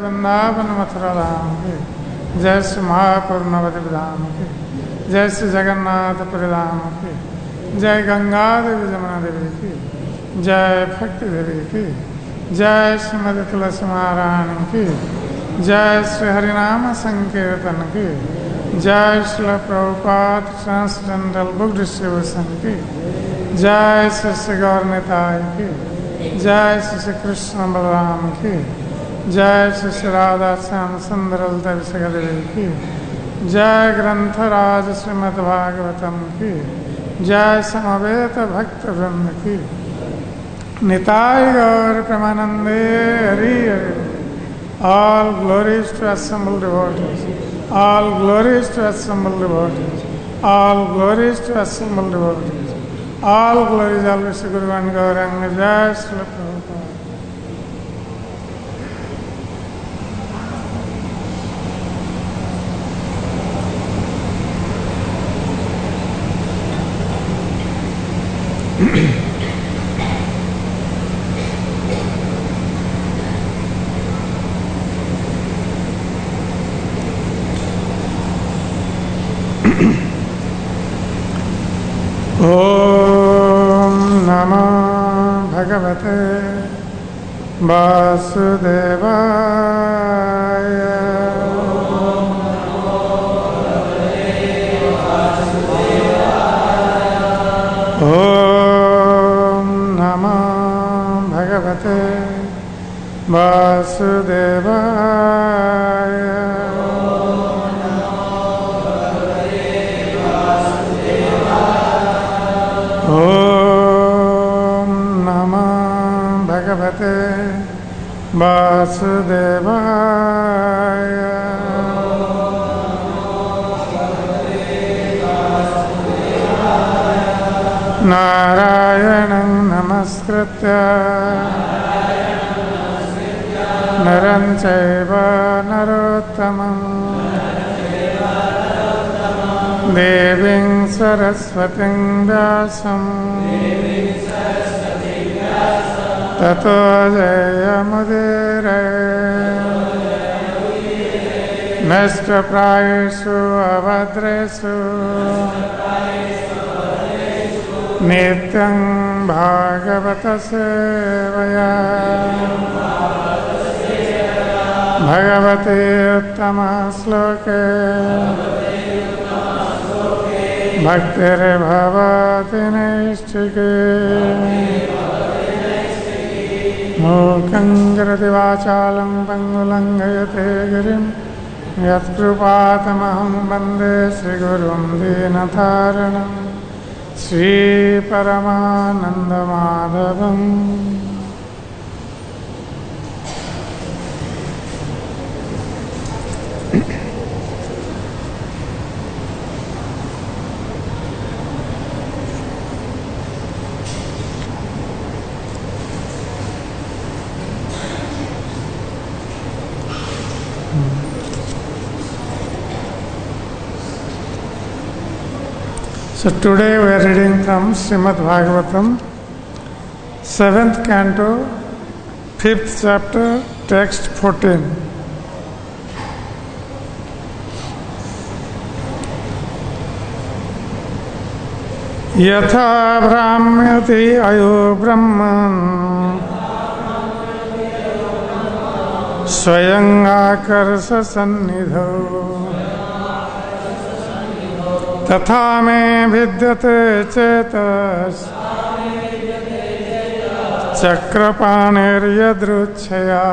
वृंदावन मथुरा धाम की, जय श्री महापुर नवद्वीप धाम की, जय श्री जगन्नाथपुरी धाम की, जय गंगा देवी जमुना देवी की, जय भक्ति देवी की, जय श्रीमती तुलसी महारानी की, जय श्री हरिनाम संकीर्तन की, जय Shri Prabhupada transcendental book distribution की, जय श्री गौर निताई की, जय श्री कृष्ण बलराम की, जय श्री राधा श्याम सुंदर ललिता देवी की, जय ग्रंथराज श्रीमद्भागवतम की, जय समवेत भक्त वृंद की, निताय गौर प्रेमानंदे Hari Hari. All glories to assembled devotees, all glories to assembled devotees, all glories to assembled devotees, all glories always to Guru and Gauranga, Jai Srila Prabhupada. Om Namo Bhagavate Vasudevaya. Om Namo Bhagavate Vasudevaya. Om Namo Bhagavate Vasudevaya. Narayanam namaskritya naram chaiva narottamam Deving Saraswating Vyasam Tato Jayamudire Nashtra Prayeshu Avadresu Nityam Bhagavata Sevaya Bhagavate Uttama Sloke Bhaktir bhavati naistike Mukhaṃ karati vācālaṃ pangulangayate girim Yat krupātamaham bande Sri Gurum Dīnatharanam Sri Paramananda Madhavam. So today we are reading from Srimad Bhagavatam, 7th canto, 5th chapter, text 14. Yatha Brahmyati Ayo Brahman Swayam Akarsa Sannidho तथा में विद्यते चेतस चक्रपाणिर्यदृच्छया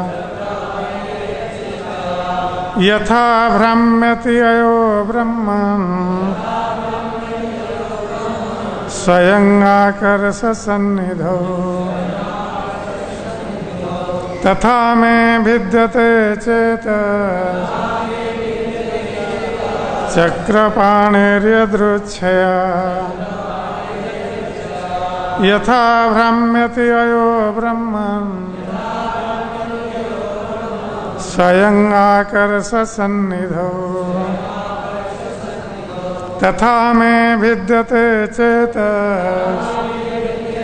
यथा भ्रम्यति अयो ब्रह्मन् स्वयं आकर्ष सन्निधौ तथा में विद्यते चेतस चक्रपाणिर्यदृच्छया यथा भ्रम्यति अयो ब्रह्मन् स्वयं आकर्ष सन्निधौ तथा में विद्यते चेतस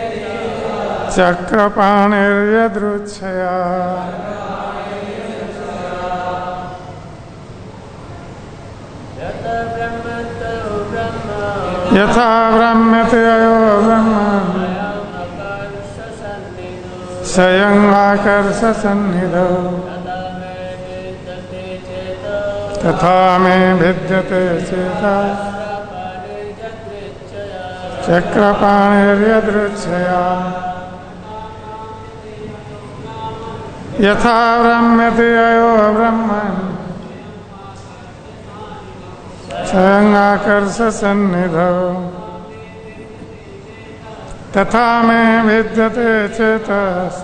चक्रपाणिर्यदृच्छया यथा ब्रह्मते अयो ब्रह्मन् स्वयं आकर्ष सन्निधौ तथा मे भिद्यते चेता चक्रपाणिर्यदृच्छया यथा ब्रह्मते अयो ब्रह्मन् स्वयं आकर्ष सन्निधौ तथा मे भिद्यते चेतस्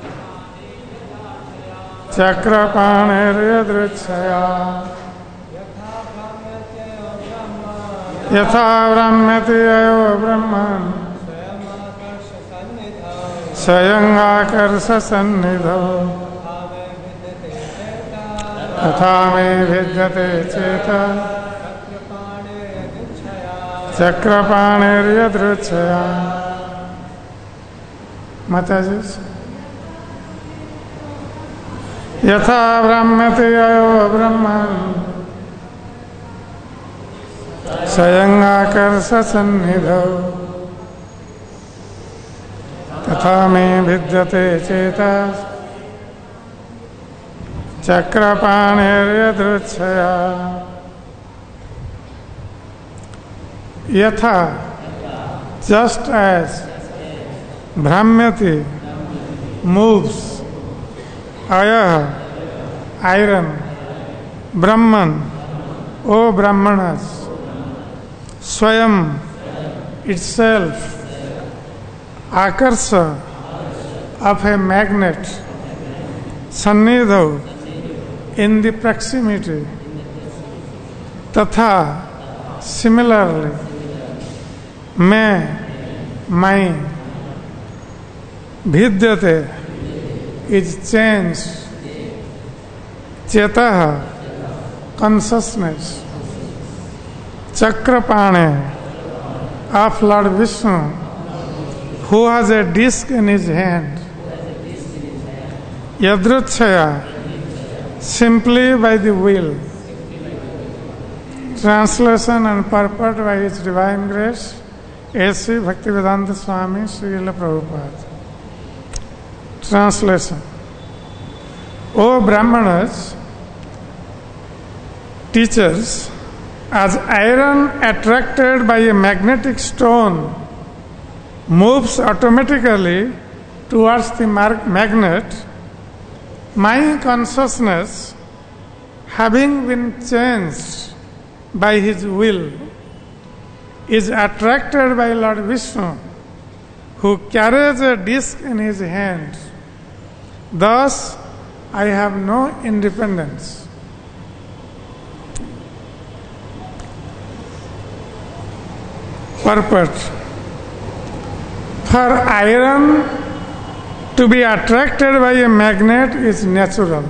चक्रपाणिर्यदृच्छया यथा ब्रह्मते अयो ब्रह्मन् स्वयं आकर्ष सन्निधौ तथा मे भिद्यते चेतः चक्रपाणिर्यदृच्छया। माताजी यथा ब्रह्मते अयो ब्रह्मन् स्वयं आकर्ष सन्निधौ तथा मे भिद्यते चेतः चक्रपाणिर्यदृच्छया। यथा just as Brahmati moves ayah iron Brahman O Brahmanas Swayam itself Akarsha of a magnet Sannidho in the proximity Tatha similarly my Bhidyate is changed Chetaha consciousness Chakrapane of Lord Vishnu who has a disc in his hand Yadruchaya simply by the will. Translation and purport by His Divine Grace A.C. Bhaktivedanta Swami Srila Prabhupada. Translation. O Brahmanas, teachers, as iron attracted by a magnetic stone moves automatically towards the magnet, my consciousness, having been changed by His will, is attracted by Lord Vishnu, who carries a disc in his hand. Thus, I have no independence. Purport. For iron to be attracted by a magnet is natural.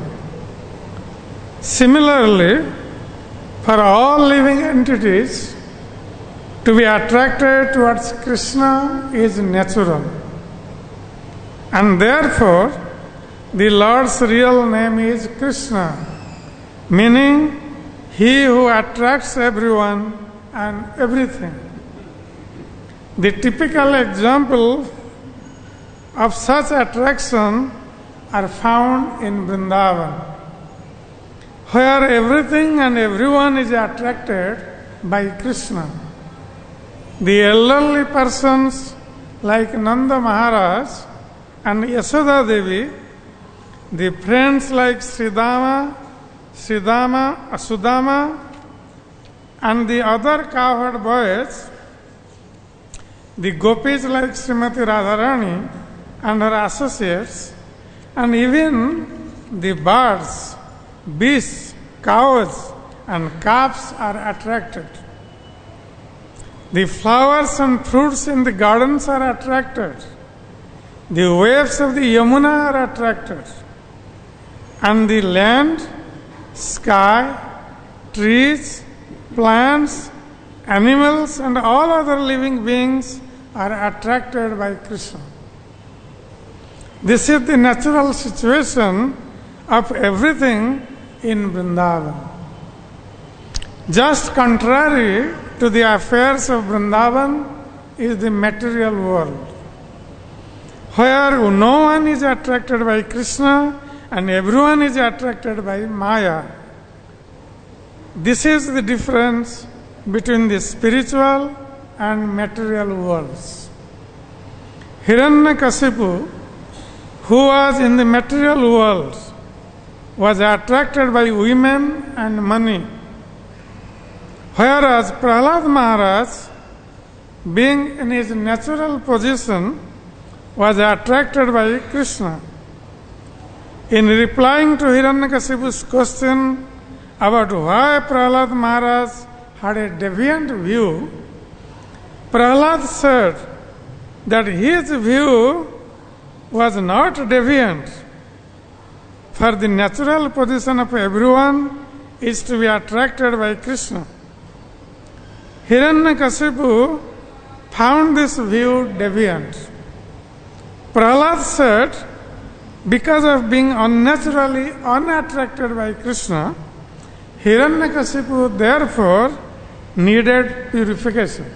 Similarly, for all living entities, to be attracted towards Krishna is natural. And therefore, the Lord's real name is Krishna, meaning He who attracts everyone and everything. The typical example of such attraction are found in Vrindavan, where everything and everyone is attracted by Krishna. The elderly persons like Nanda Maharaj and Yashoda Devi, the friends like Sridama, Sudama, and the other cowherd boys, the gopis like Srimati Radharani and her associates, and even the birds, beasts, cows, and calves are attracted. The flowers and fruits in the gardens are attracted. The waves of the Yamuna are attracted. And the land, sky, trees, plants, animals, and all other living beings are attracted by Krishna. This is the natural situation of everything in Vrindavan. Just contrary to the affairs of Vrindavan is the material world, where no one is attracted by Krishna and everyone is attracted by Maya. This is the difference between the spiritual and material worlds. Hiranyakasipu, who was in the material world, was attracted by women and money, whereas Prahlad Maharaj, being in his natural position, was attracted by Krishna. In replying to Hiranyakasipu's question about why Prahlad Maharaj had a deviant view, Prahlad said that his view was not deviant, for the natural position of everyone is to be attracted by Krishna. Hiranyakasipu found this view deviant. Prahlad said, because of being unnaturally unattracted by Krishna, Hiranyakasipu therefore needed purification.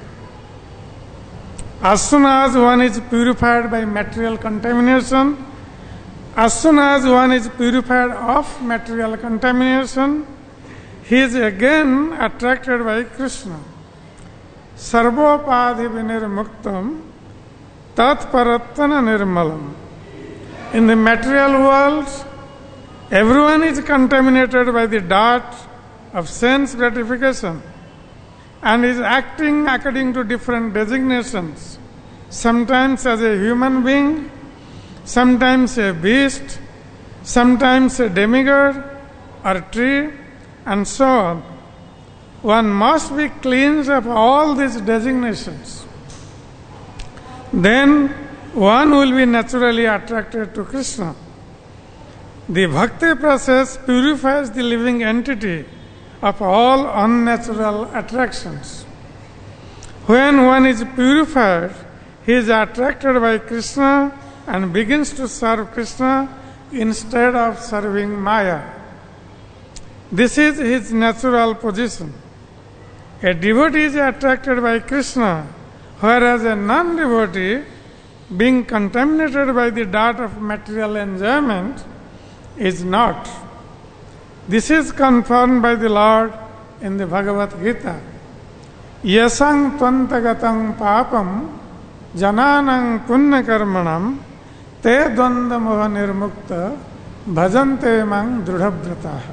As soon as one is purified by material contamination, as soon as one is purified of material contamination, he is again attracted by Krishna. Sarvopadhi vinirmuktam tatparattana nirmalam. In the material world, everyone is contaminated by the dart of sense gratification and is acting according to different designations, sometimes as a human being, sometimes a beast, sometimes a demigod or tree, and so on. One must be cleansed of all these designations. Then one will be naturally attracted to Krishna. The bhakti process purifies the living entity of all unnatural attractions. When one is purified, he is attracted by Krishna and begins to serve Krishna instead of serving Maya. This is his natural position. A devotee is attracted by Krishna, whereas a non-devotee, being contaminated by the dart of material enjoyment, is not. This is confirmed by the Lord in the Bhagavad Gita. Yasang tvantagatam papam jananang punya karmanam te dvanda moha nirmukta bhajante mang drudhabrataha.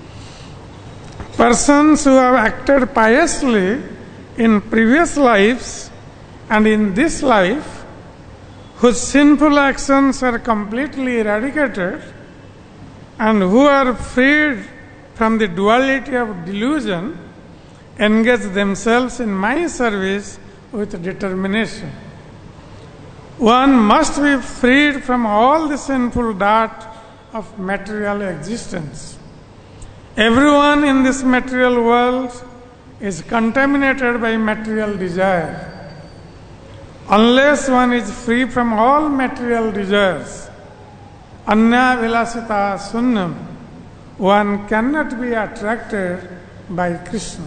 Persons who have acted piously in previous lives and in this life, whose sinful actions are completely eradicated and who are freed from the duality of delusion, engage themselves in my service with determination. One must be freed from all the sinful dart of material existence. Everyone in this material world is contaminated by material desire. Unless one is free from all material desires, anya vilasita sunnam, one cannot be attracted by Krishna.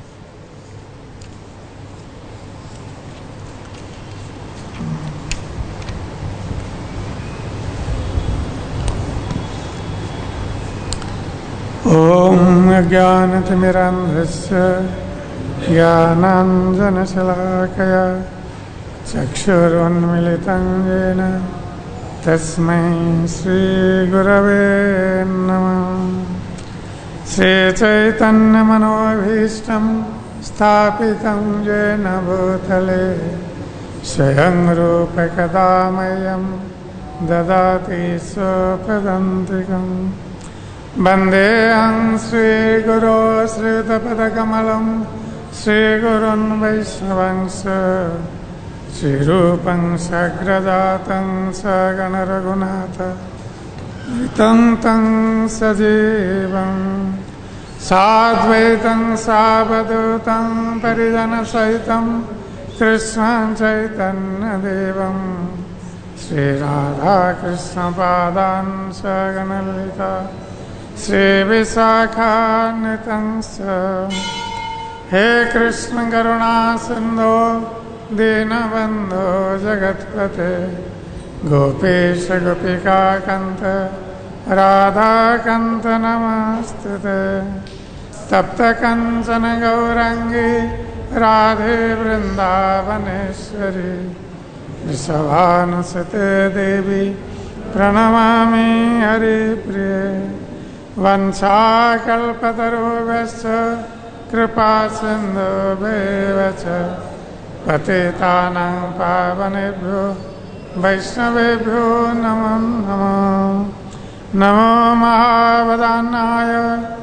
Om Jnanatimirandhasya Jnananjanasalakaya Chakshurunmilitam Yena Tasmai Sri Gurave Namah. Sri Chaitanya Manobhishtam Sthapitam Jena Bhutale Swayam Rupa Kadamayam Dadati Swapadantikam. Bandeham Sri Guru Sri Tapadakamalam Sri Gurun Vaishnavangsha Sri Rupam Sagrajatam Sagana Raghunatha Vitantam Sajivam Sadvaitam Savadutam Parijana Sahitam Krishna Chaitanya Devam Sri Radha Krishna Padan Sagana Lalita Sri Visakha Nitansa हे कृष्ण करुणा सिंधो दीनबंधो जगत्पते गोपेश गोपिका कांत राधा कांत नमस्तुते तप्त कंचन गौरांगी राधे वृंदावनेश्वरी वृषभानुसुते देवी प्रणमामि हरिप्रिये वंशाकल्पतरुभ्यश्च कृपा सिन्धुभ्येव च पतितानां पावनेभ्यो वैष्णवेभ्यो नमो नमः। नमो महावदान्याय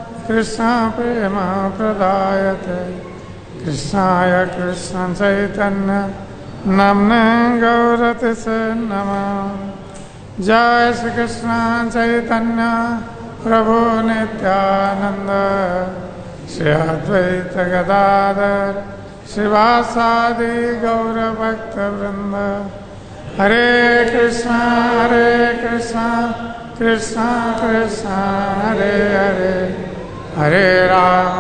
कृष्णप्रेमप्रदायते कृष्णाय कृष्णचैतन्य नाम्ने गौरतिसे नमः। जय श्री कृष्ण चैतन्य प्रभु नित्यानंद श्री अद्वैत गदाधर श्रीवासादि गौरभक्तवृंद। हरे कृष्ण कृष्ण कृष्ण हरे हरे हरे राम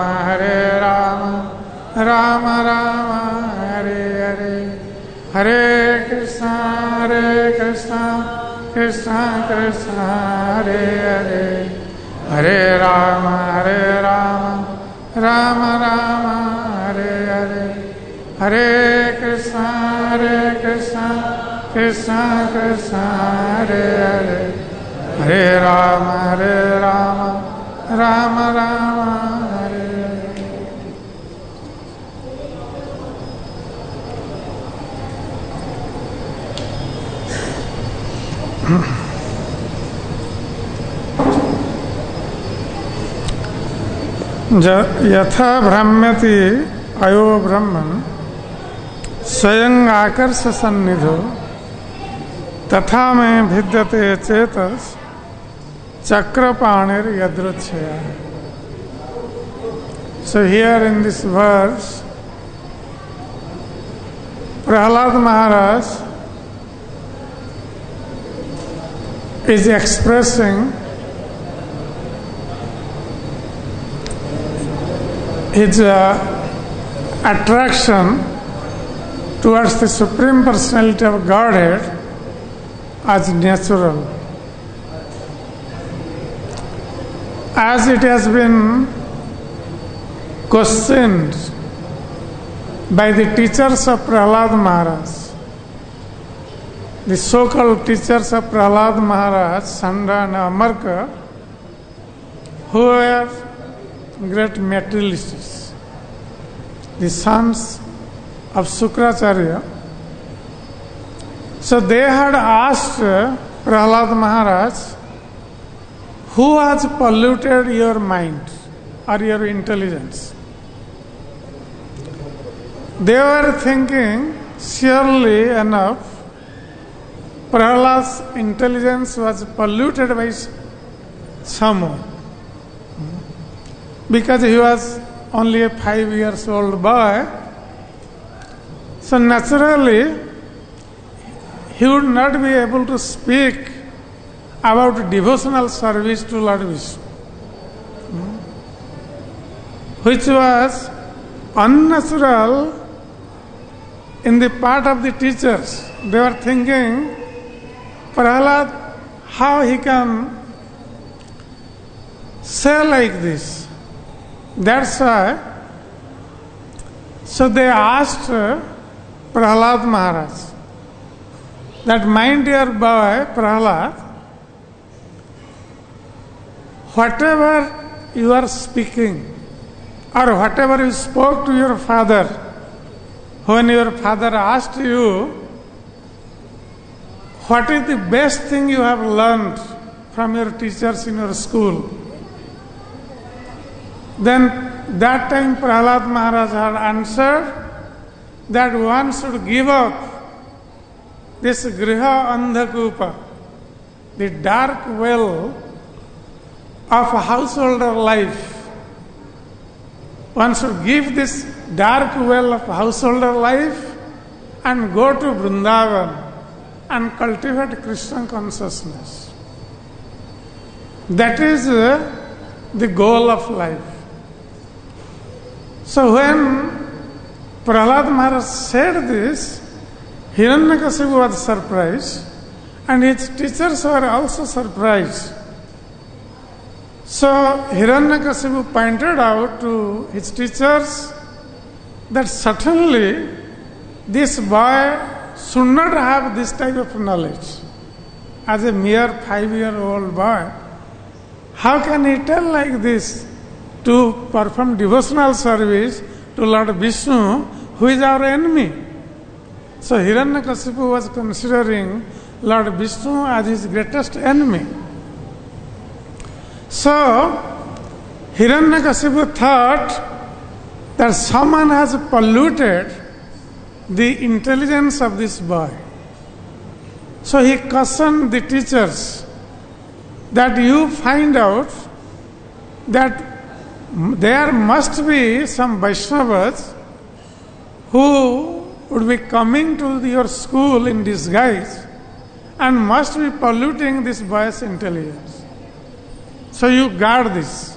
राम राम हरे हरे। हरे कृष्ण कृष्ण कृष्ण हरे हरे हरे राम राम राम हरे हरे। हरे कृष्ण कृष्ण कृष्ण हरे हरे हरे राम राम राम हरे हरे। यथा भ्रम्यति अयो ब्रह्मन् स्वयं आकर्ष सन्निधो तथा में भिद्यते चेतस चक्रपाणिर यदृच्छया। So here in this verse, Prahlad Maharaj is expressing his attraction towards the Supreme Personality of Godhead as natural. As it has been questioned by the teachers of Prahlad Maharaj, the so-called teachers of Prahlad Maharaj, Sanda and Amarka, who were great materialists, the sons of Sukracharya. So they had asked Prahlad Maharaj, who has polluted your mind or your intelligence? They were thinking, surely enough, Prahlad's intelligence was polluted by someone, because he was only a 5-year-old boy. So naturally, he would not be able to speak about devotional service to Lord Vishnu, which was unnatural in the part of the teachers. They were thinking, Prahlad, how he can say like this? That's why. So they asked Prahlad Maharaj that, my dear boy Prahlad, whatever you are speaking or whatever you spoke to your father, when your father asked you, what is the best thing you have learned from your teachers in your school? Then that time Prahlad Maharaj had answered that one should give up this griha andhakupa, the dark well of householder life. One should give this dark well of householder life and go to Vrindavan and cultivate Krishna consciousness. That is the goal of life. So when Prahlad Maharaj said this, Hiranyakasipu was surprised and his teachers were also surprised. So Hiranyakasipu pointed out to his teachers that certainly this boy should not have this type of knowledge. As a mere 5-year-old boy, how can he tell like this to perform devotional service to Lord Vishnu, who is our enemy? So Hiranyakasipu was considering Lord Vishnu as his greatest enemy. So Hiranyakasipu thought that someone has polluted the intelligence of this boy. So he cautioned the teachers that you find out that there must be some Vaishnavas who would be coming to your school in disguise and must be polluting this boy's intelligence. So you guard this.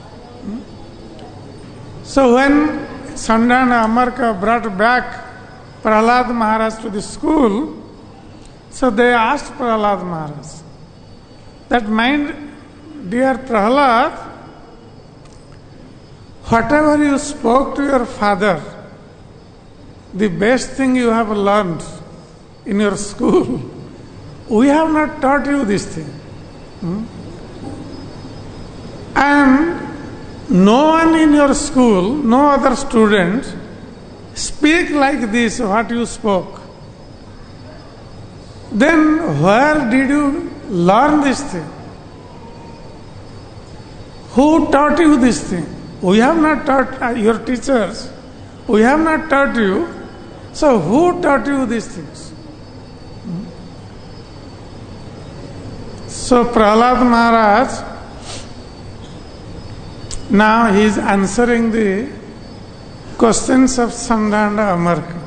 So when Sandana Amarka brought back Prahlad Maharaj to the school, so they asked Prahlad Maharaj that, my dear Prahlad, whatever you spoke to your father, the best thing you have learned in your school, we have not taught you this thing. And no one in your school, no other student speak like this, what you spoke. Then where did you learn this thing? Who taught you this thing? We have not taught your teachers. We have not taught you. So who taught you these things? So Prahlad Maharaj, now he is answering the questions of Sandana Amarka.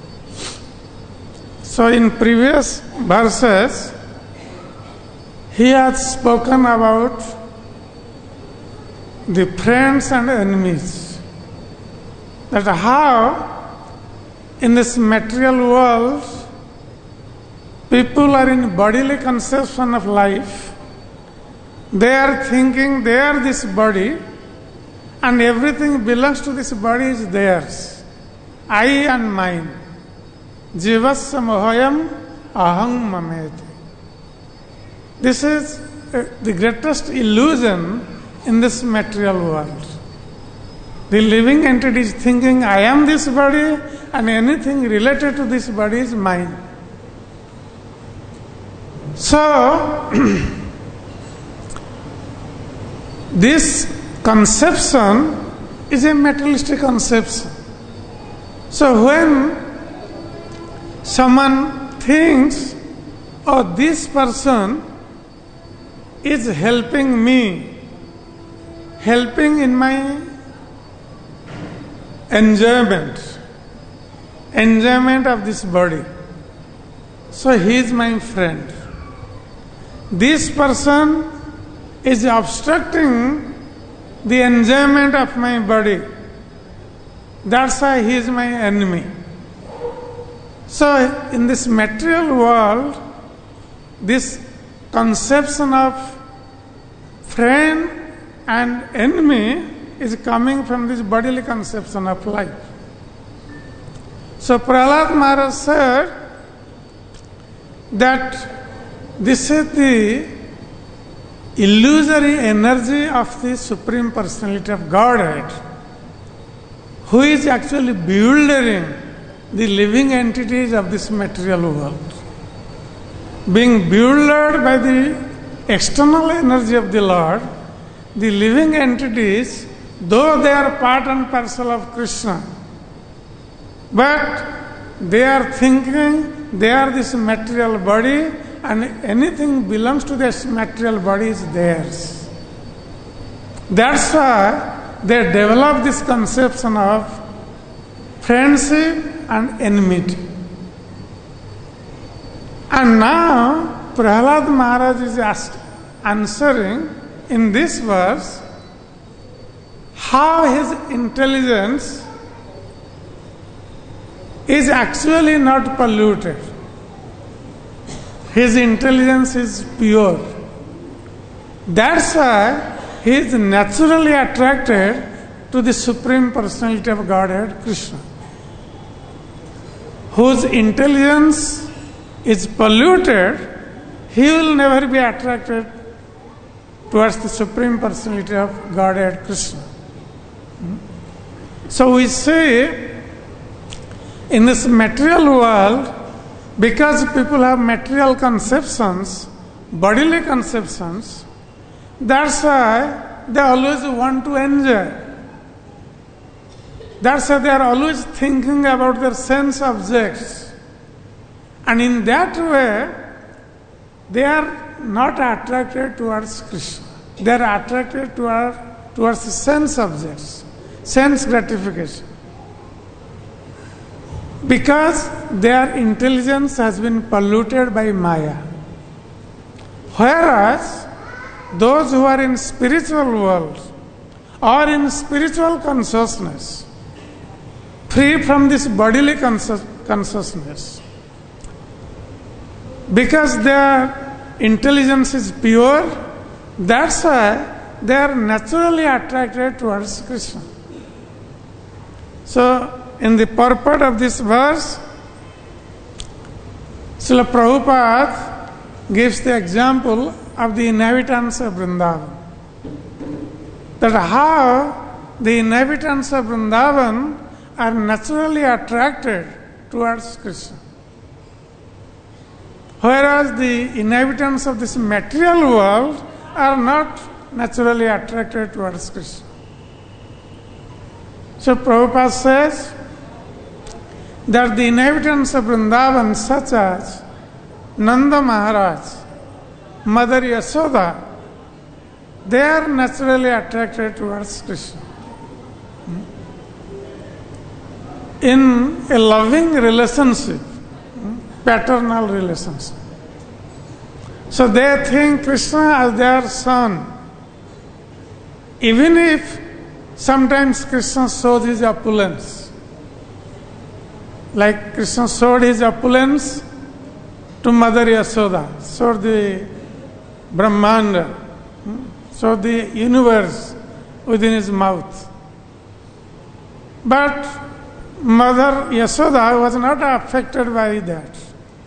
So in previous verses, he has spoken about the friends and enemies. That how in this material world, people are in bodily conception of life. They are thinking they are this body and everything belongs to this body is theirs. I and mine. Jivasya mohayam aham mameti. This is the greatest illusion in this material world. The living entity is thinking, I am this body and anything related to this body is mine. So, this conception is a materialistic conception. So when someone thinks, oh, this person is helping me, helping in my enjoyment of this body. So he is my friend. This person is obstructing the enjoyment of my body. That's why he is my enemy. So in this material world, this conception of friend and enemy is coming from this bodily conception of life. So Prahlad Maharaj said that this is the illusory energy of the Supreme Personality of Godhead, who is actually bewildering the living entities of this material world. Being bewildered by the external energy of the Lord, the living entities, though they are part and parcel of Krishna, but they are thinking they are this material body and anything belongs to this material body is theirs. That's why they develop this conception of friendship and enmity. And now Prahlad Maharaj is answering in this verse how his intelligence is actually not polluted. His intelligence is pure. That's why he is naturally attracted to the Supreme Personality of Godhead, Krishna. Whose intelligence is polluted, he will never be attracted towards the Supreme Personality of Godhead, Krishna. So we see in this material world, because people have material conceptions, bodily conceptions, that's why they always want to enjoy. That's why they are always thinking about their sense objects. And in that way, they are not attracted towards Krishna. They are attracted towards the sense objects, sense gratification. Because their intelligence has been polluted by Maya. Whereas those who are in spiritual world or in spiritual consciousness, free from this bodily consciousness, because their intelligence is pure, that's why they are naturally attracted towards Krishna. So, in the purport of this verse, Srila Prabhupada gives the example of the inhabitants of Vrindavan. That how the inhabitants of Vrindavan are naturally attracted towards Krishna. Whereas the inhabitants of this material world are not naturally attracted towards Krishna. So Prabhupada says that the inhabitants of Vrindavan, such as Nanda Maharaj, Mother Yashoda, they are naturally attracted towards Krishna. In a loving relationship, paternal relationship. So they think Krishna as their son. Even if sometimes Krishna shows his opulence. Like Krishna showed his opulence to Mother Yashoda, showed the Brahmanda, showed the universe within his mouth. But Mother Yashoda was not affected by that.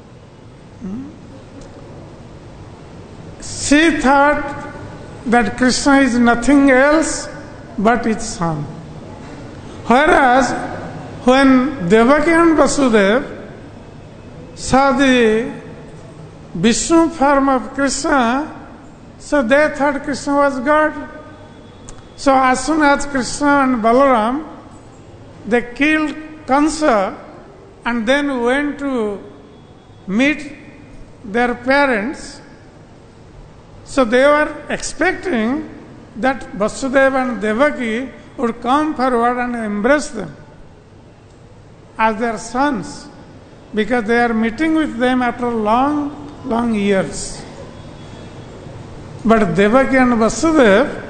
She thought that Krishna is nothing else but its son. Whereas when Devaki and Vasudeva saw the Vishnu form of Krishna, so they thought Krishna was God. So as soon as Krishna and Balaram, they killed Kansa and then went to meet their parents. So they were expecting that Vasudeva and Devaki would come forward and embrace them as their sons, because they are meeting with them after long years. But Devaki and Vasudeva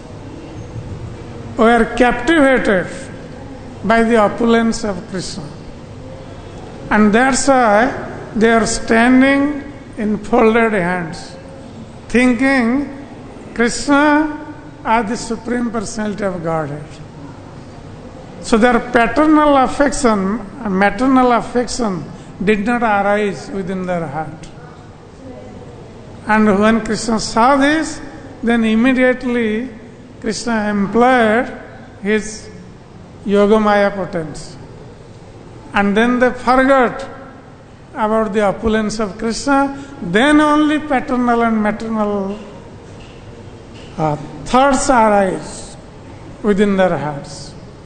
were captivated by the opulence of Krishna. And that's why they are standing in folded hands, thinking Krishna as the Supreme Personality of Godhead. So their paternal affection and maternal affection did not arise within their heart. And when Krishna saw this, then immediately Krishna employed his Yogamaya potency. And then they forgot about the opulence of Krishna. Then only paternal and maternal thoughts arise within their hearts.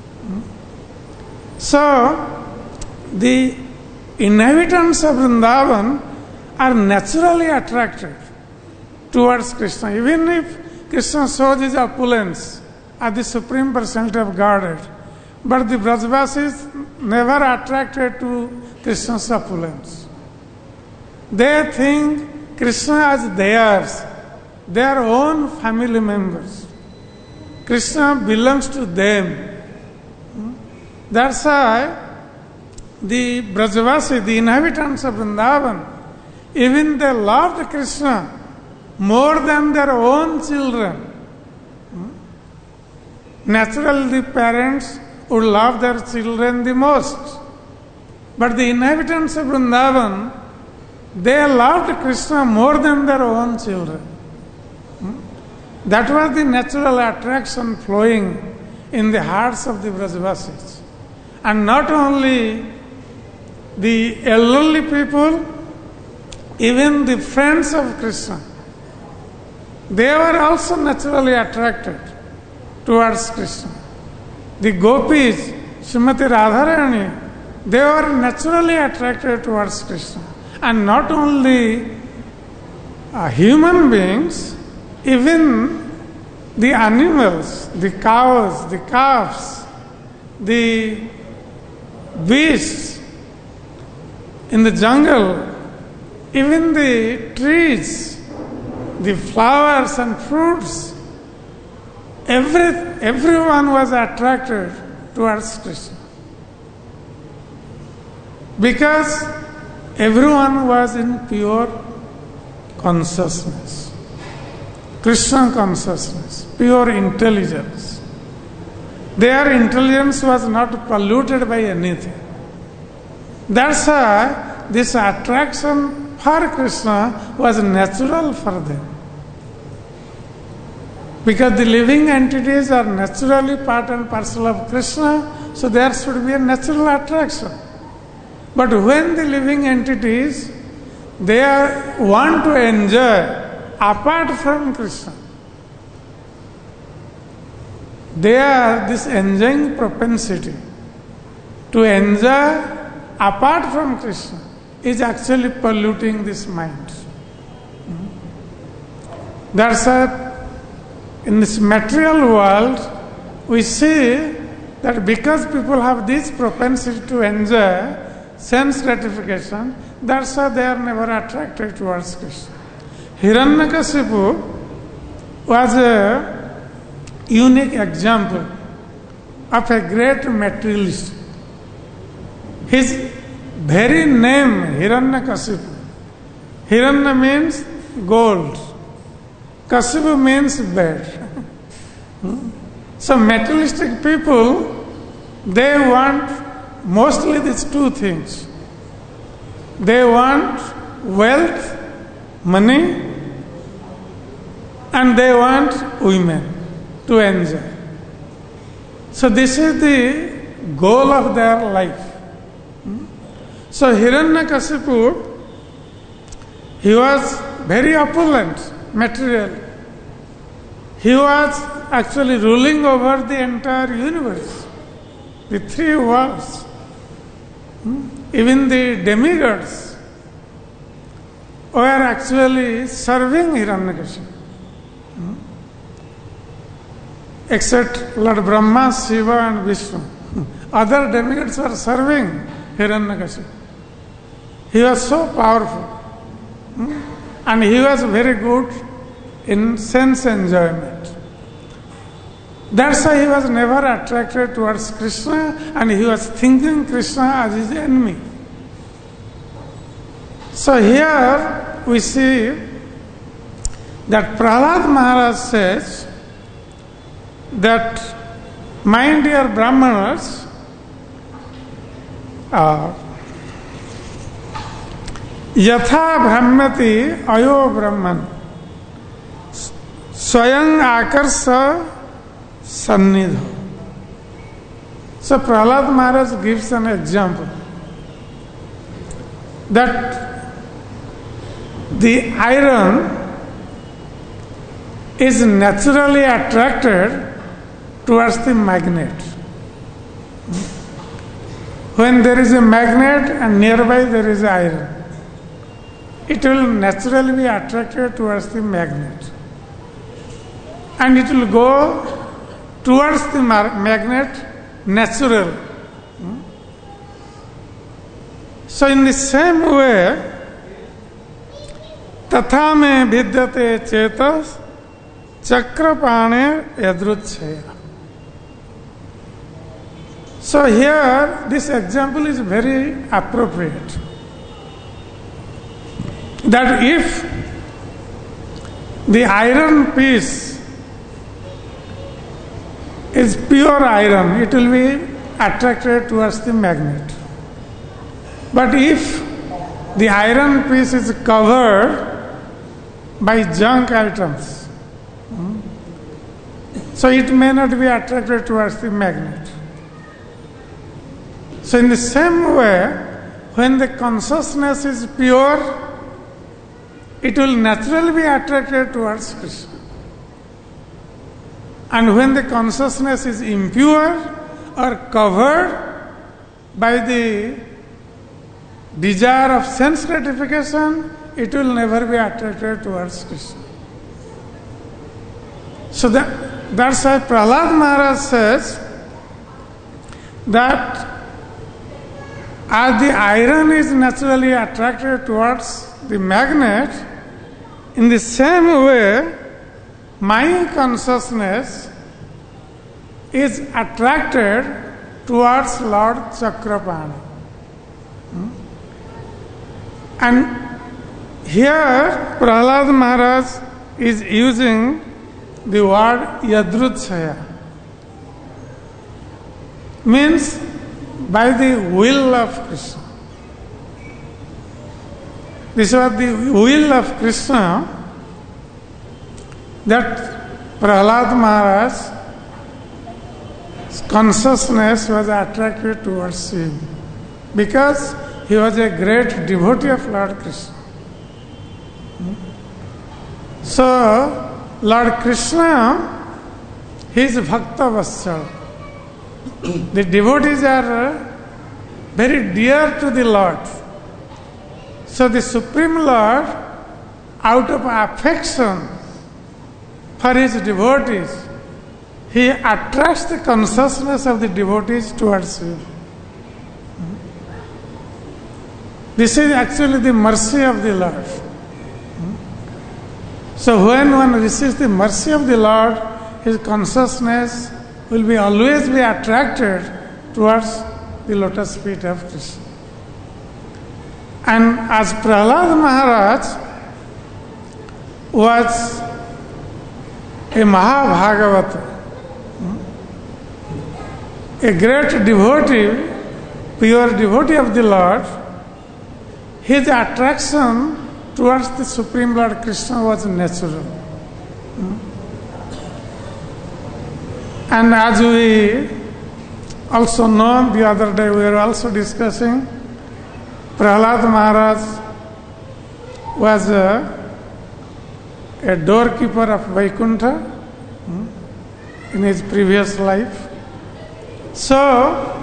So, the inhabitants of Vrindavan are naturally attracted towards Krishna. Even if Krishna shows his opulence as the Supreme Personality of Godhead, but the Brajvasis never attracted to Krishna's opulence. They think Krishna as theirs, their own family members. Krishna belongs to them. That's why the Brajavasi, the inhabitants of Vrindavan, even they loved Krishna more than their own children. Naturally, the parents would love their children the most. But the inhabitants of Vrindavan, they loved Krishna more than their own children. That was the natural attraction flowing in the hearts of the Brajavasis. And not only the elderly people, even the friends of Krishna, they were also naturally attracted towards Krishna. The gopis, Srimati Radharani, they were naturally attracted towards Krishna. And not only human beings, even the animals, the cows, the calves, the beasts in the jungle, even the trees, the flowers and fruits, everyone was attracted towards Krishna. Because everyone was in pure consciousness, Krishna consciousness, pure intelligence. Their intelligence was not polluted by anything. That's why this attraction for Krishna was natural for them. Because the living entities are naturally part and parcel of Krishna, so there should be a natural attraction. But when the living entities, they want to enjoy apart from Krishna, they are this enjoying propensity to enjoy apart from Krishna is actually polluting this mind. That's why in this material world we see that because people have this propensity to enjoy sense gratification, that's why they are never attracted towards Krishna. Hiranyakashipu was a unique example of a great materialist. His very name, Hiranyakashipu. Hiranya means gold. Kashipu means bed. So materialistic people, they want mostly these two things. They want wealth, money, and they want women to enjoy. So this is the goal of their life. So Hiranyakashipu, he was very opulent, material. He was actually ruling over the entire universe, the three worlds. Even the demigods were actually serving Hiranyakashipu. Except Lord Brahma, Shiva and Vishnu. Other demigods were serving Hiranyakashipu. He was so powerful. And he was very good in sense enjoyment. That's why he was never attracted towards Krishna, and he was thinking Krishna as his enemy. So here we see that Prahlad Maharaj says that, my dear Brahmanas, yatha brahmati ayo brahman swayam akarsa sannidho. So Prahlad Maharaj gives an example that the iron is naturally attracted towards the magnet. When there is a magnet and nearby there is iron, it will naturally be attracted towards the magnet. And it will go towards the magnet naturally. So in the same way, tatha me vidyate chetas chakrapane yadruchaya. So here, this example is very appropriate. That if the iron piece is pure iron, it will be attracted towards the magnet. But if the iron piece is covered by junk items, so it may not be attracted towards the magnet. So in the same way, when the consciousness is pure, it will naturally be attracted towards Krishna. And when the consciousness is impure or covered by the desire of sense gratification, it will never be attracted towards Krishna. So that's why Prahlad Maharaj says that as the iron is naturally attracted towards the magnet, in the same way, my consciousness is attracted towards Lord Chakrapani. And here Prahlad Maharaj is using the word yadruchaya, means by the will of Krishna. This was the will of Krishna that Prahlad Maharaj's consciousness was attracted towards him, because he was a great devotee of Lord Krishna. So, Lord Krishna, he is Bhakta Vatsal. The devotees are very dear to the Lord. So the Supreme Lord, out of affection for his devotees, he attracts the consciousness of the devotees towards him. This is actually the mercy of the Lord. So when one receives the mercy of the Lord, his consciousness will always be attracted towards the lotus feet of Krishna. And as Prahlad Maharaj was a Mahabhagavata, a great devotee, pure devotee of the Lord, his attraction towards the Supreme Lord Krishna was natural. And as we also know, the other day we were also discussing, Prahlad Maharaj was a doorkeeper of Vaikuntha in his previous life. So,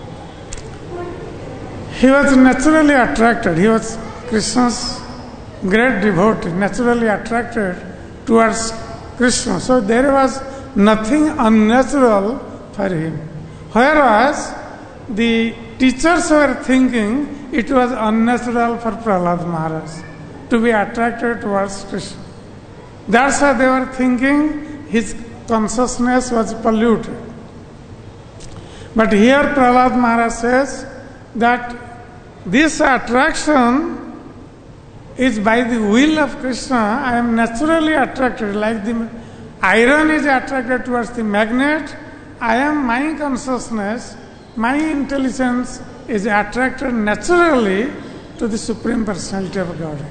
he was naturally attracted. He was Krishna's great devotee, naturally attracted towards Krishna. So, there was nothing unnatural for him. Whereas, the teachers were thinking it was unnatural for Prahlad Maharaj to be attracted towards Krishna. That's why they were thinking his consciousness was polluted. But here Prahlad Maharaj says that this attraction is by the will of Krishna. I am naturally attracted, like the iron is attracted towards the magnet. I am my consciousness, my intelligence is attracted naturally to the Supreme Personality of Godhead.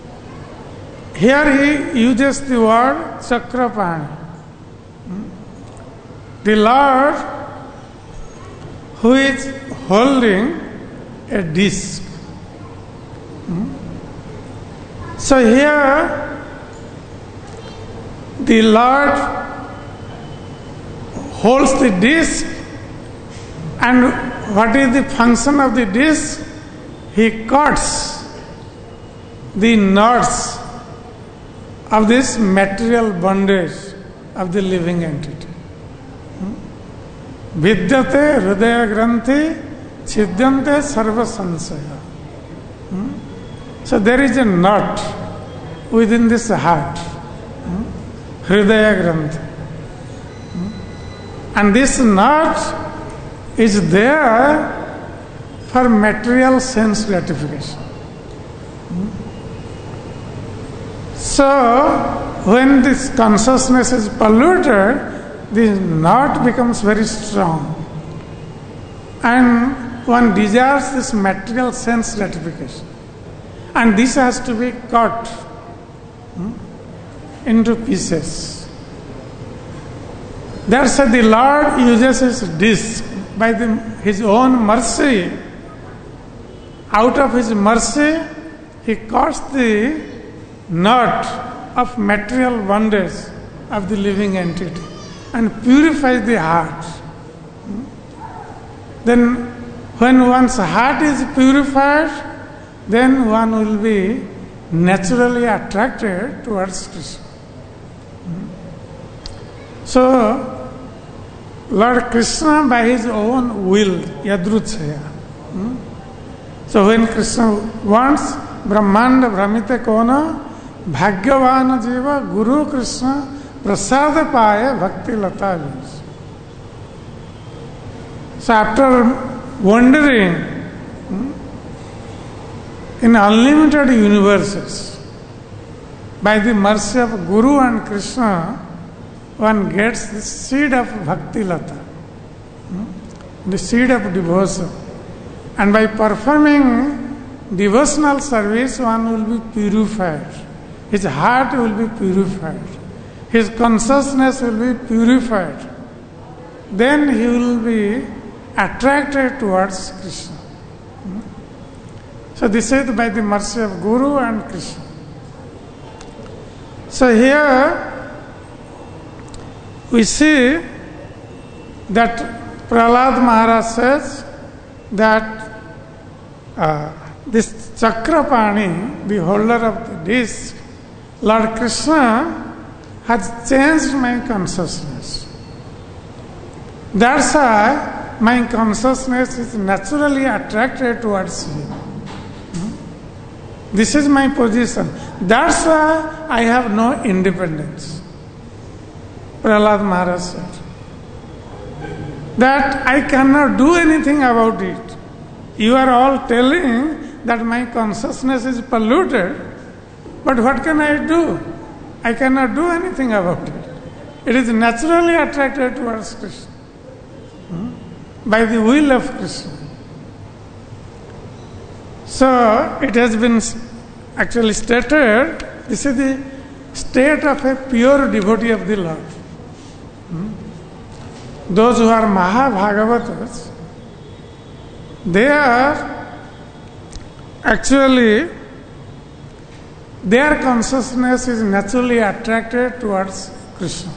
Here he uses the word Chakrapani. The Lord who is holding a disc. So here the Lord holds the disc, and what is the function of the disc? He cuts the knots of this material bondage of the living entity. Vidyate hridaya granthi chidyante sarva sansaya. So there is a knot within this heart, hridaya granthi. And this knot is there for material sense gratification. So, when this consciousness is polluted, the knot becomes very strong. And one desires this material sense gratification. And this has to be cut into pieces. That's why the Lord uses his disc by his own mercy. Out of his mercy, he cuts the knot of material bondage of the living entity and purifies the heart. Then when one's heart is purified, then one will be naturally attracted towards Krishna. So, Lord Krishna by his own will, yadruchaya. So when Krishna wants Brahmanda Brahmite Kona, Bhagyavan Jiva, Guru Krishna, Prasada Paya, Bhakti Lata Vins. So after wandering in unlimited universes, by the mercy of Guru and Krishna, one gets the seed of Bhakti Lata, the seed of devotion. And by performing devotional service, one will be purified. His heart will be purified. His consciousness will be purified. Then he will be attracted towards Krishna. So this is by the mercy of Guru and Krishna. So here we see that Prahlad Maharaj says that this Chakrapani, the holder of the disc, Lord Krishna has changed my consciousness. That's why my consciousness is naturally attracted towards him. This is my position. That's why I have no independence. Prahlad Maharaj said that I cannot do anything about it. You are all telling that my consciousness is polluted, but what can I do? I cannot do anything about it. It is naturally attracted towards Krishna by the will of Krishna. So it has been actually stated, this is the state of a pure devotee of the Lord. Those who are Mahabhagavatas, they are actually, their consciousness is naturally attracted towards Krishna.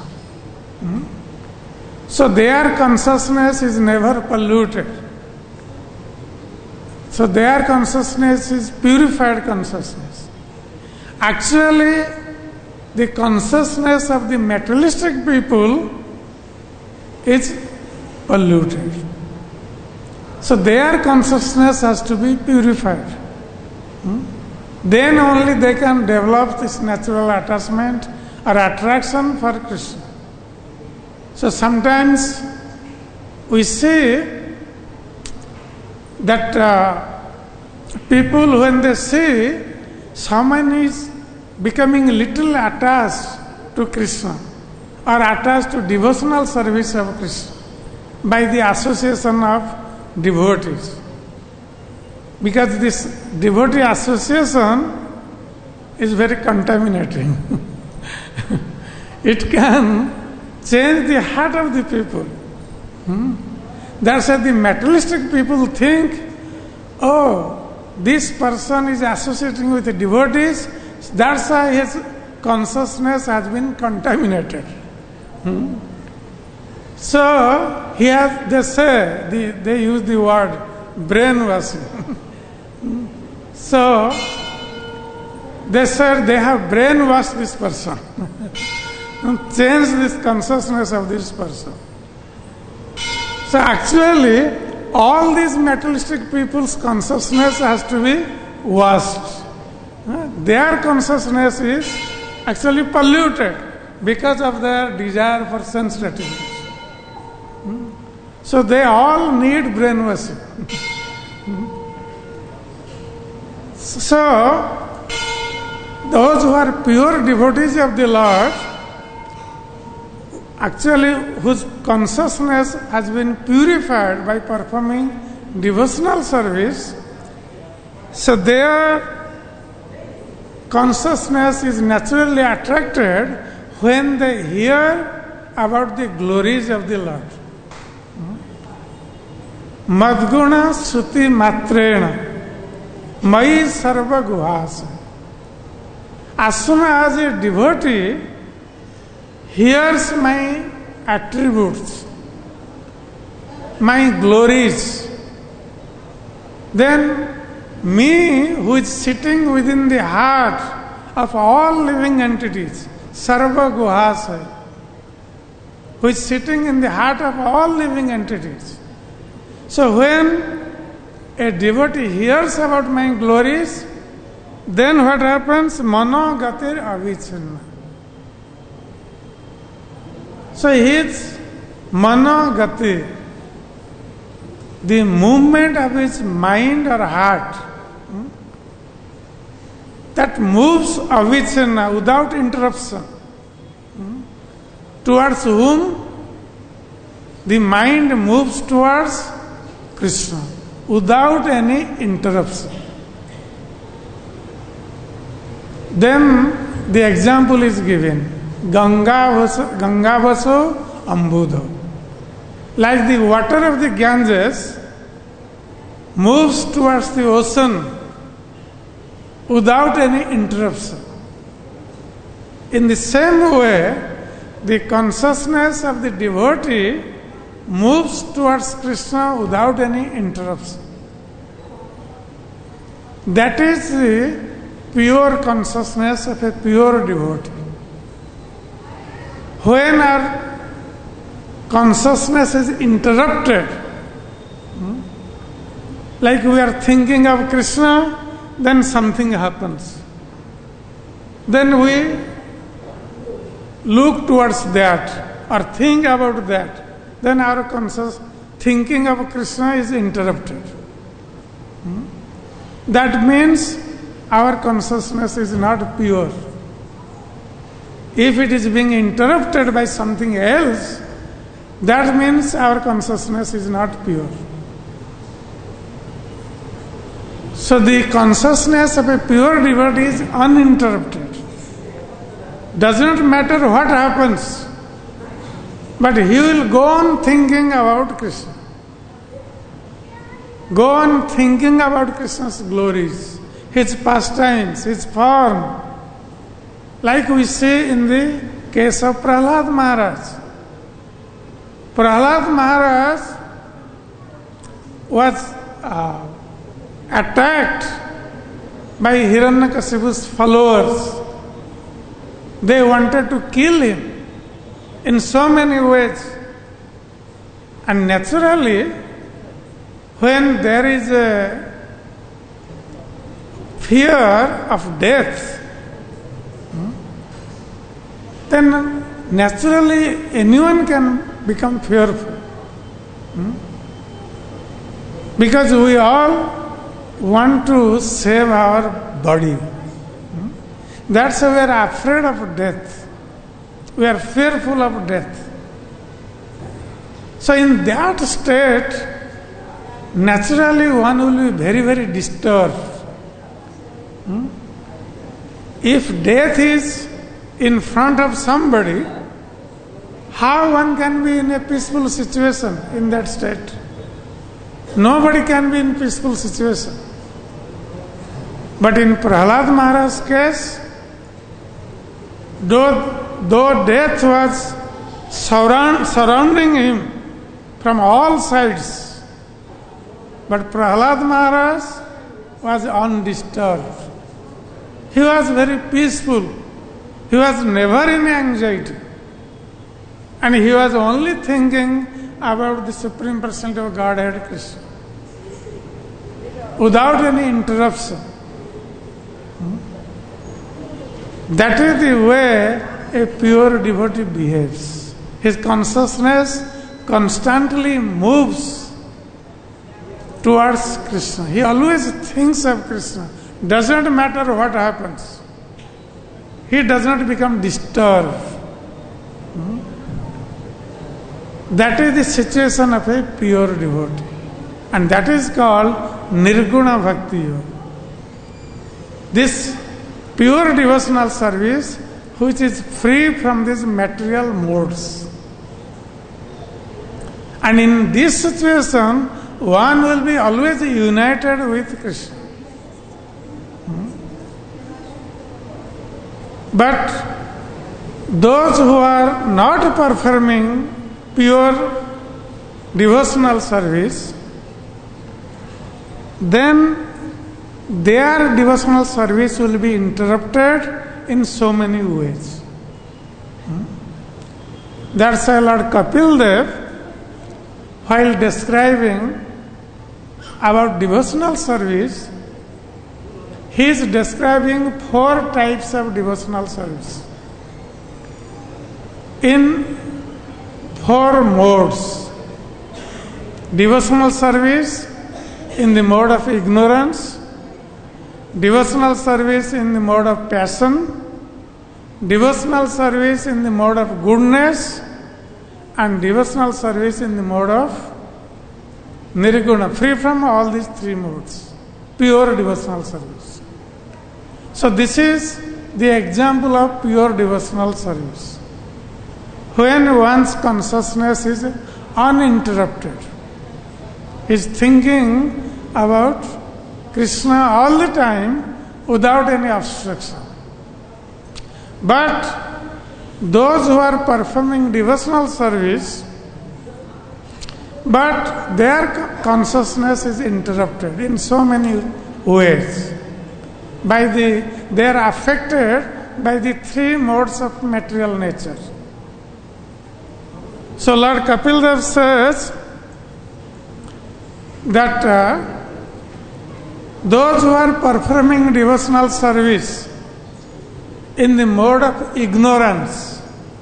So their consciousness is never polluted. So their consciousness is purified consciousness. Actually, the consciousness of the materialistic people is polluted. So their consciousness has to be purified. Then only they can develop this natural attachment or attraction for Krishna. So sometimes we see that people, when they see someone is becoming little attached to Krishna or attached to devotional service of Krishna by the association of devotees, because this devotee association is very contaminating. It can change the heart of the people. That's why the materialistic people think, oh, this person is associating with the devotees, that's why his consciousness has been contaminated. So here they say, they use the word brainwashing. So they said they have brainwashed this person, changed this consciousness of this person. So actually, all these materialistic people's consciousness has to be washed. Their consciousness is actually polluted because of their desire for sense gratification. So they all need brainwashing. So, those who are pure devotees of the Lord, actually whose consciousness has been purified by performing devotional service, so their consciousness is naturally attracted when they hear about the glories of the Lord. Madguna Shruti Matrena Mai Sarva Guhasa. As soon as a devotee hears my attributes, my glories, then me, who is sitting within the heart of all living entities, Sarva Guhasa, who is sitting in the heart of all living entities. So when a devotee hears about my glories, then what happens? Mano gatir avichinna. So his mano gati, the movement of his mind or heart, that moves avichinna, without interruption. Towards whom? The mind moves towards Krishna, without any interruption. Then the example is given. Ganga Vaso Ambudo. Like the water of the Ganges moves towards the ocean without any interruption. In the same way, the consciousness of the devotee moves towards Krishna without any interruption. That is the pure consciousness of a pure devotee. When our consciousness is interrupted, like we are thinking of Krishna, then something happens. Then we look towards that or think about that. Then our conscious thinking of Krishna is interrupted. That means our consciousness is not pure. If it is being interrupted by something else, that means our consciousness is not pure. So the consciousness of a pure devotee is uninterrupted. Doesn't matter what happens, but he will go on thinking about Krishna. Go on thinking about Krishna's glories, his pastimes, his form. Like we see in the case of Prahlad Maharaj. Prahlad Maharaj was attacked by Hiranyakashipu's followers. They wanted to kill him in so many ways. And naturally, when there is a fear of death, then naturally anyone can become fearful. Because we all want to save our body. That's why we are afraid of death. We are fearful of death. So in that state, naturally one will be very, very disturbed. If death is in front of somebody, how one can be in a peaceful situation in that state? Nobody can be in peaceful situation. But in Prahlad Maharaj's case, though death was surrounding him from all sides, but Prahlad Maharaj was undisturbed. He was very peaceful. He was never in anxiety. And he was only thinking about the Supreme Personality of Godhead, Krishna, without any interruption. That is the way a pure devotee behaves. His consciousness constantly moves towards Krishna. He always thinks of Krishna. Doesn't matter what happens. He does not become disturbed. That is the situation of a pure devotee. And that is called Nirguna Bhakti Yoga. This pure devotional service which is free from these material modes. And in this situation, one will be always united with Krishna. But those who are not performing pure devotional service, then their devotional service will be interrupted in so many ways. That's why Lord Kapil Dev, while describing about devotional service, he is describing 4 types of devotional service in 4 modes. Devotional service in the mode of ignorance, devotional service in the mode of passion, devotional service in the mode of goodness, and devotional service in the mode of nirguna, free from all these 3 modes, pure devotional service. So this is the example of pure devotional service. When one's consciousness is uninterrupted, is thinking about Krishna all the time without any obstruction. But those who are performing devotional service, but their consciousness is interrupted in so many ways. They are affected by the 3 modes of material nature. So Lord Kapil Dev says that those who are performing devotional service in the mode of ignorance,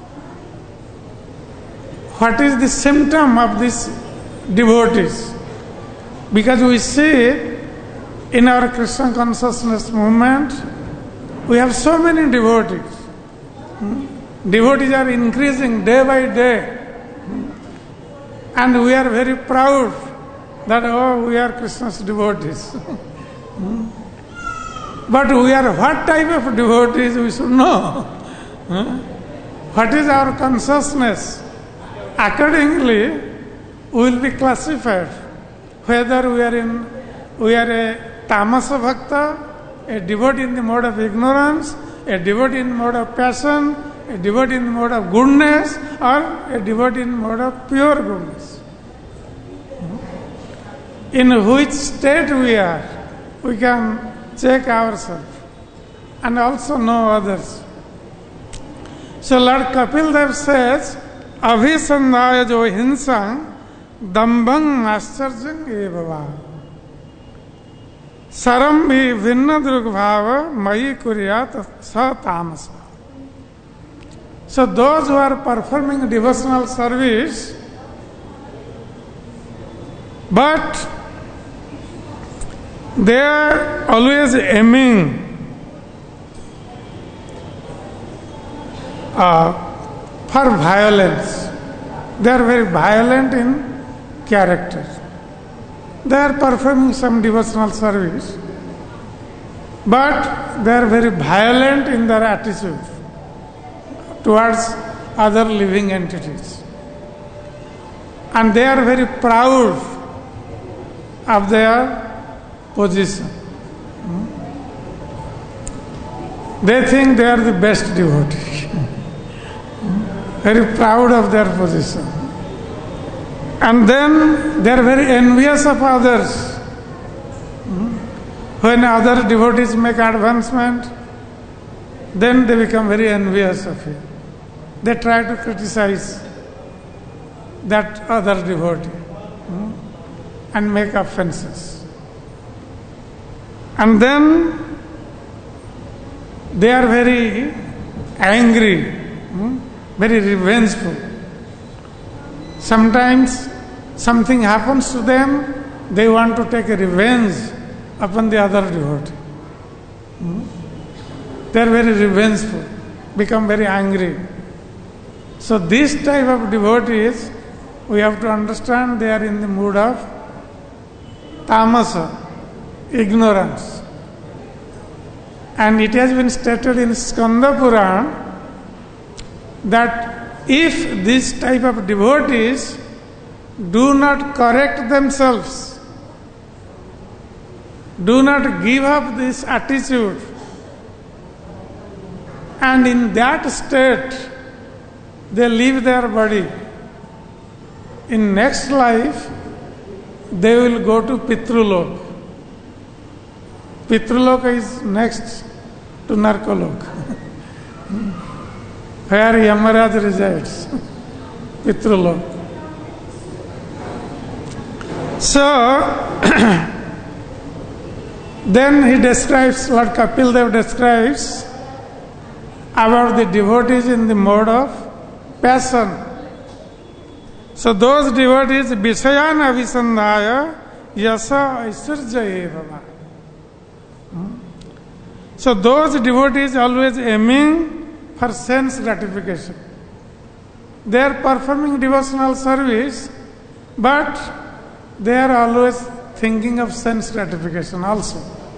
what is the symptom of these devotees? Because we see in our Krishna consciousness movement, we have so many devotees. Devotees are increasing day by day. And we are very proud that, we are Krishna's devotees. But we are what type of devotees we should know. What is our consciousness? Accordingly, we will be classified. Whether we are a tamasa bhakta, a devotee in the mode of ignorance, a devotee in the mode of passion, a devotee in the mode of goodness, or a devotee in the mode of pure goodness. In which state we are, we can check ourselves and also know others. So Lord Kapil Dev says, Abhisandhaya jo hinsang dambang ascharjang evava saram bhi vinna drugbhava mayi kuryat sa tamasa. So those who are performing devotional service, but they are always aiming for violence. They are very violent in character. They are performing some devotional service, but they are very violent in their attitude towards other living entities. And they are very proud of their position. They think they are the best devotee. Very proud of their position. And then they are very envious of others. When other devotees make advancement, then they become very envious of him. They try to criticize that other devotee and make offenses. And then they are very angry, very revengeful. Sometimes something happens to them, they want to take a revenge upon the other devotee. They are very revengeful, become very angry. So this type of devotees, we have to understand they are in the mood of tamasa, ignorance. And it has been stated in Skanda Purana that if this type of devotees do not correct themselves, do not give up this attitude, and in that state they leave their body, in next life they will go to Pitrulok. Pitrulok is next to Narkolok, where Yamaraj resides. Pitrulok. So, then he describes, Lord Kapil Dev describes about the devotees in the mode of passion. So those devotees, Vishayana Visandhaya Yasa Aishwarya Bhava. So those devotees always aiming for sense gratification. They are performing devotional service, but they are always thinking of sense gratification also.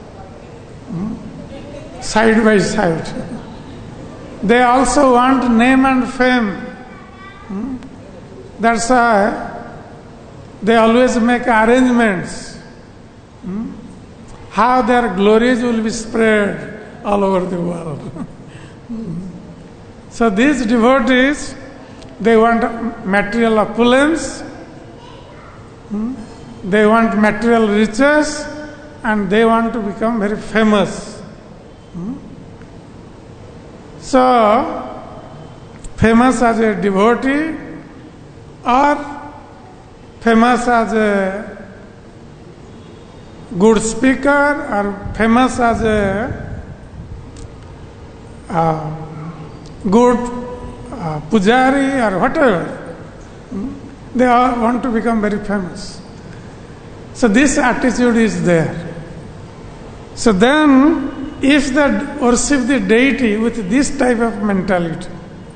Side by side. They also want name and fame. That's why they always make arrangements. How their glories will be spread all over the world. So these devotees, they want material opulence, they want material riches, and they want to become very famous. So, famous as a devotee, or famous as a good speaker, or famous as a good pujari, or whatever. They all want to become very famous. So this attitude is there. So then, if they worship the deity with this type of mentality,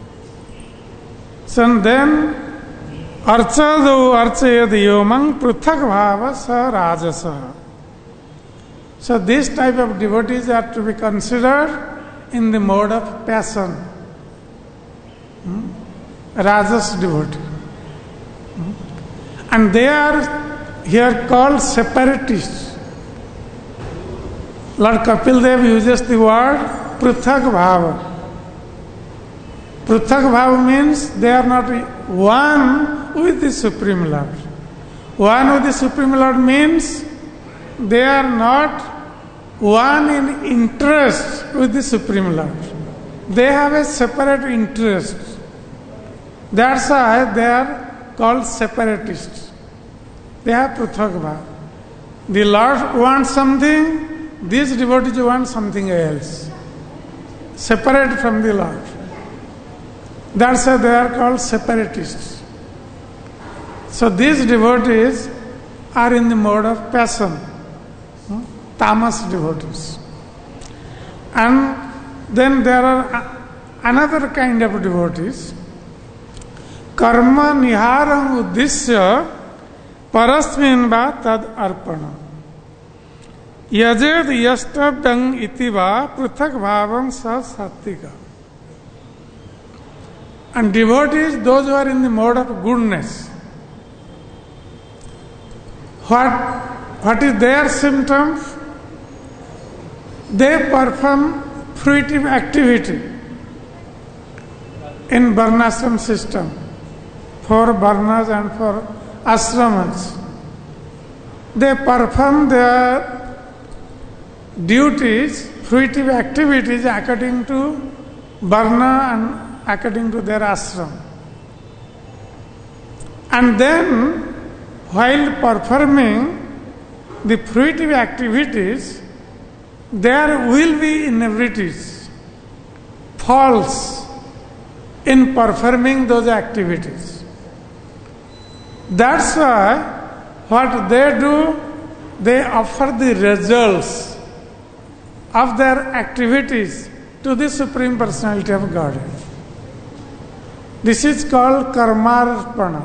so then archado archayad yomang pruthak bhava sa rajasa. So this type of devotees are to be considered in the mode of passion. Rajas devotee. And they are here called separatists. Lord Kapil Dev uses the word pruthak bhava. Pruthak bhava means they are not one with the Supreme Lord. One with the Supreme Lord means they are not one in interest with the Supreme Lord. They have a separate interest. That's why they are called separatists. They have pruthak bhava. The Lord wants something, these devotees want something else, separate from the Lord. That's why they are called separatists. So these devotees are in the mode of passion, tamas devotees. And then there are another kind of devotees, karma niharam uddisya parasmin va tad arpana. Yajed yastabdang itiva pruthak bhavam sa sattika. And devotees, those who are in the mode of goodness, what is their symptom? They perform fruitive activity in varnashram system, for varnas and for ashramas. They perform their duties, fruitive activities according to varna and according to their ashram. And then, while performing the fruitive activities, there will be inevitables, faults in performing those activities. That's why what they do, they offer the results of their activities to the Supreme Personality of Godhead. This is called karmarpana.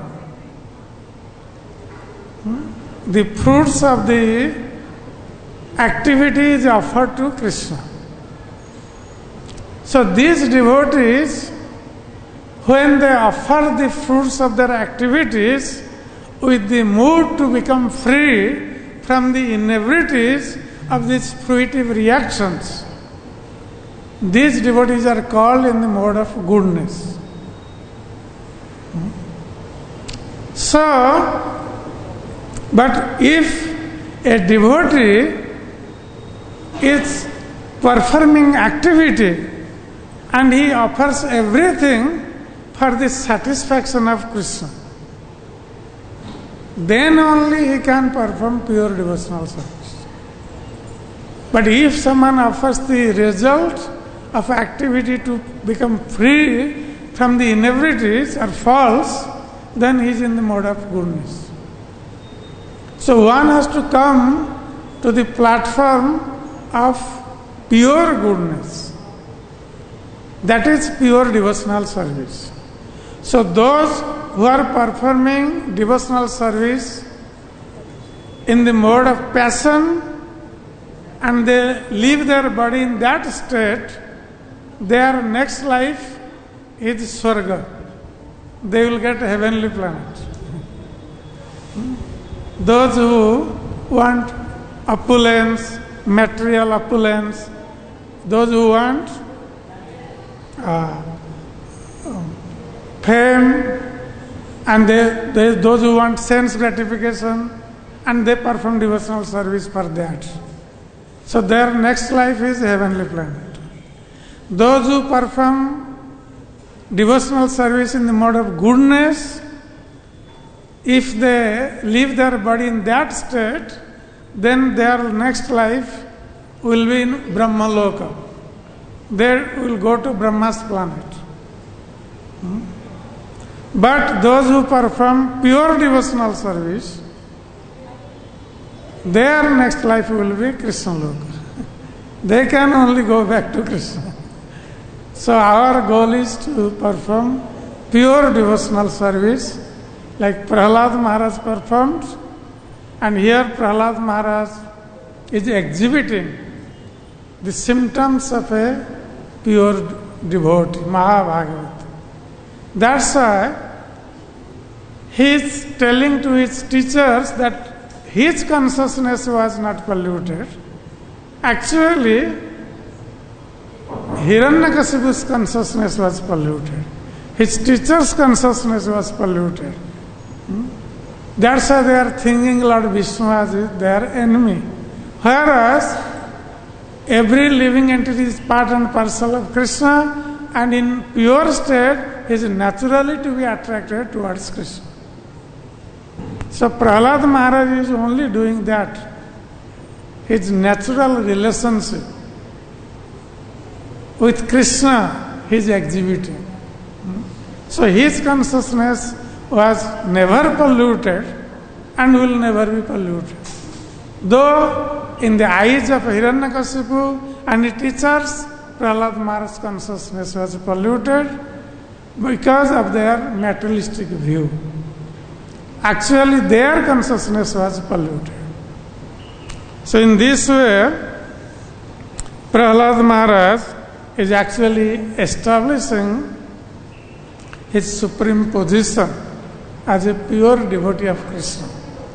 The fruits of the activity is offered to Krishna. So these devotees, when they offer the fruits of their activities with the mood to become free from the inebrities of these fruitive reactions, these devotees are called in the mode of goodness. So, but if a devotee is performing activity and he offers everything for the satisfaction of Krishna, then only he can perform pure devotional service. But if someone offers the result of activity to become free from the inebrities or false, then he is in the mode of goodness. So one has to come to the platform of pure goodness. That is pure devotional service. So those who are performing devotional service in the mode of passion and they leave their body in that state, their next life is Swarga. They will get a heavenly planet. Those who want opulence, material opulence, those who want fame, and those who want sense gratification, and they perform devotional service for that. So their next life is heavenly planet. Those who perform devotional service in the mode of goodness, if they leave their body in that state, then their next life will be in Brahmaloka. They will go to Brahma's planet. But those who perform pure devotional service, their next life will be Krishna Loka. They can only go back to Krishna. So our goal is to perform pure devotional service like Prahlad Maharaj performed, and here Prahlad Maharaj is exhibiting the symptoms of a pure devotee, Mahabhagavat. That's why he is telling to his teachers that his consciousness was not polluted. Actually, Hiranyakashipu's consciousness was polluted. His teacher's consciousness was polluted. That's why they are thinking Lord Vishnu as their enemy. Whereas every living entity is part and parcel of Krishna, and in pure state is naturally to be attracted towards Krishna. So Prahlad Maharaj is only doing that. His natural relationship with Krishna he is exhibiting. So his consciousness was never polluted and will never be polluted. Though in the eyes of Hiranyakashipu and his teachers, Prahlad Maharaj's consciousness was polluted because of their materialistic view. Actually, their consciousness was polluted. So in this way, Prahlad Maharaj is actually establishing his supreme position as a pure devotee of Krishna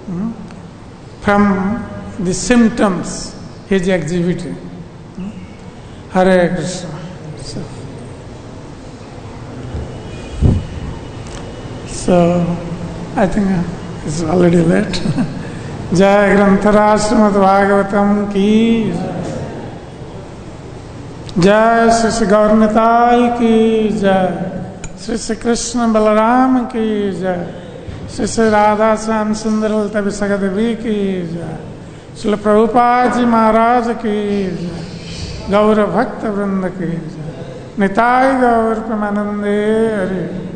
from the symptoms he is exhibiting. Hare Krishna. So I think it's already late. Jai Granthara Srimad Bhagavatam ki Jai Shri Gaur Nitai ki Jai Shri Krishna Balaram ki Jai Shri Radha Sam Sundar Lalita Visakha Devi ki Jai Shri Prabhupada Ji Maharaj ki Jai Gaura Bhakta Vrinda ki Jai Nitai Gaur Premanande Hari